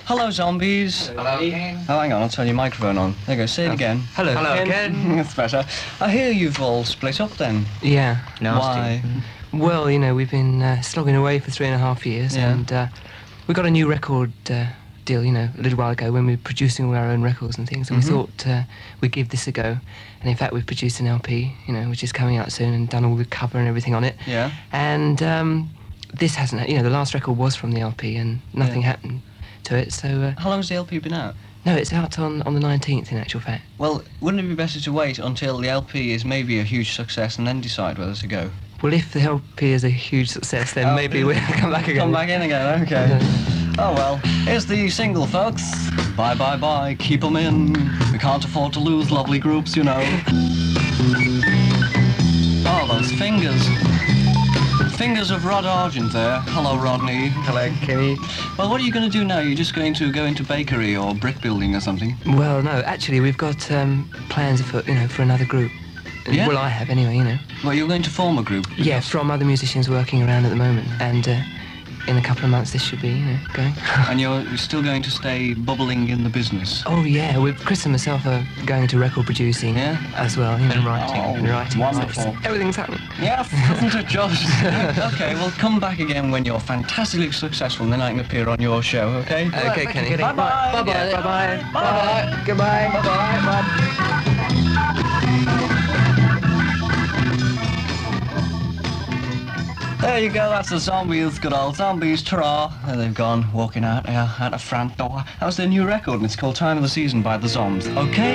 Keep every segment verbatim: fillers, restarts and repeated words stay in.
Hello, zombies. Hello, Ken. Oh, hang on, I'll turn your microphone on. There you go, say it again. Hello, Hello, Ken. Ken. That's better. I hear you've all split up then. Yeah. Why? Well, you know, we've been uh, slogging away for three and a half years, Yeah. and uh, we got a new record uh, deal, you know, a little while ago when we were producing all our own records and things, and Mhm. we thought uh, we'd give this a go. And in fact, we've produced an L P, you know, which is coming out soon, and done all the cover and everything on it. Yeah. And um, this hasn't, you know, the last record was from the L P, and nothing Yeah. happened to it. So uh, How long's the L P been out? no, it's out on on the nineteenth, in actual fact. Well, wouldn't it be better to wait until the L P is maybe a huge success and then decide whether to go? Well, if the L P is a huge success, then Oh. maybe we'll come back again. Come back in again, okay. Oh well, here's the single, folks. Bye, bye, bye, keep 'em in. We can't afford to lose lovely groups, you know. Oh, those fingers. Fingers of Rod Argent there. Hello, Rodney. Hello, Kenny. Well, what are you going to do now? You're just going to go into bakery or brick building or something? Well, no, actually, we've got um, plans for you know for another group. Yeah? Well, I have anyway, you know. Well, you're going to form a group? Yeah, from other musicians working around at the moment, and uh, in a couple of months this should be, you know, going. And you're still going to stay bubbling in the business? Oh yeah, with Chris and myself are going into record producing. Yeah? As well, you know. And writing. Oh, And writing. wonderful. Everything's happening. Yes, isn't it just? Okay, well, come back again when you're fantastically successful and then I can appear on your show, okay? Okay, Kenny. Bye-bye. Bye-bye. Yeah. Bye-bye. Bye-bye. Goodbye. Bye-bye. There you go, that's the zombies, good old zombies, ta-ra. There they've gone, walking out, yeah, out the front door. That was their new record, and it's called Time of the Season by the Zombs, okay?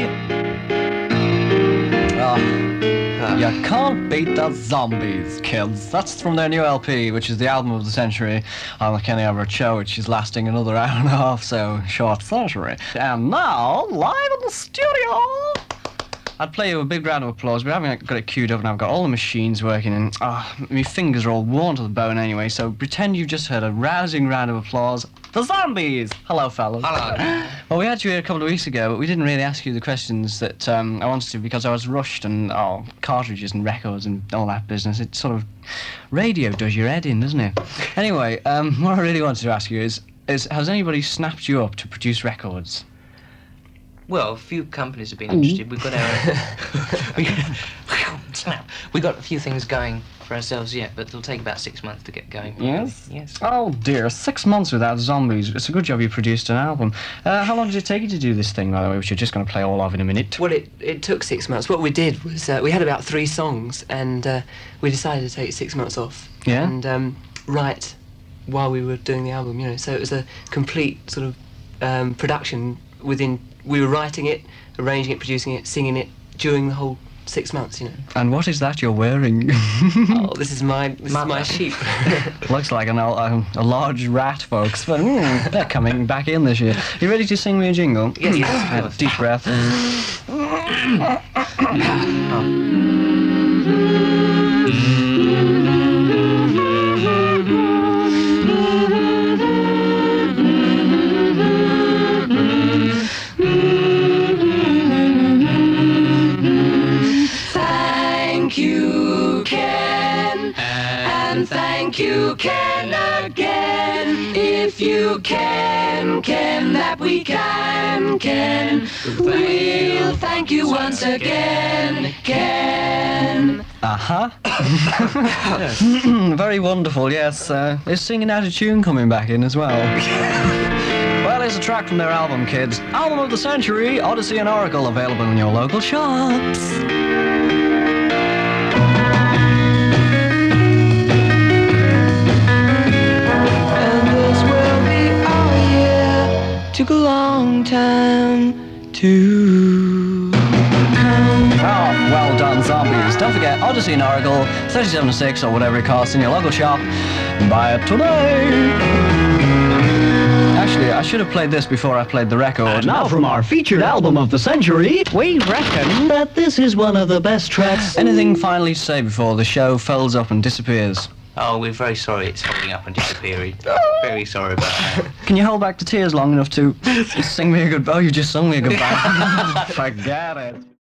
Ah, you can't beat the zombies, kids. That's from their new L P, which is the album of the century on the Kenny Everett Show, which is lasting another hour and a half, so short century. And now, live in the studio, I'd play you a big round of applause, but I haven't got it queued up and I've got all the machines working and ah, my fingers are all worn to the bone anyway, so pretend you've just heard a rousing round of applause. The Zombies! Hello, fellas. Hello. Well, we had you here a couple of weeks ago, but we didn't really ask you the questions that um, I wanted to because I was rushed and, oh, cartridges and records and all that business. It sort of, radio does your head in, doesn't it? Anyway, um, what I really wanted to ask you is, is, has anybody snapped you up to produce records? Well, a few companies have been interested. We've got our... we, snap. We've got a few things going for ourselves yet, but it'll take about six months to get going. Yes? Yes. Oh dear, six months without zombies. It's a good job you produced an album. Uh, how long did it take you to do this thing, by the way, which you're just going to play all of in a minute? Well, it, it took six months. What we did was uh, we had about three songs, and uh, we decided to take six months off. Yeah? And um, write while we were doing the album, you know. So it was a complete sort of um, production within. We were writing it, arranging it, producing it, singing it during the whole six months, you know. And what is that you're wearing? Oh, this is my this Mother. is my sheep. Looks like an, a, a large rat, folks, but mm, they're coming back in this year. You ready to sing me a jingle? Yes, yes, of Uh, course. deep breath. Thank you, Ken, and thank you, Ken, again. If you can, Ken, that we can, Ken, we'll thank you once again, Ken. Uh-huh. Very wonderful, yes. Uh, is Singing Out of Tune coming back in as well? Well, here's a track from their album, kids. Album of the Century, Odyssey and Oracle, available in your local shops. And this will be our year. Took a long time to come. Oh, well done, zombies. Don't forget, Odyssey and Oracle, thirty-seven oh six or whatever it costs in your local shop. Buy it today. Actually, I should have played this before I played the record. And now from our featured album of the century, We reckon that this is one of the best tracks. Anything finally to say before the show folds up and disappears? Oh, we're very sorry it's holding up and disappearing. Very sorry about that. Can you hold back the tears long enough to sing me a goodbye? Oh, you just sung me a goodbye. Forget it.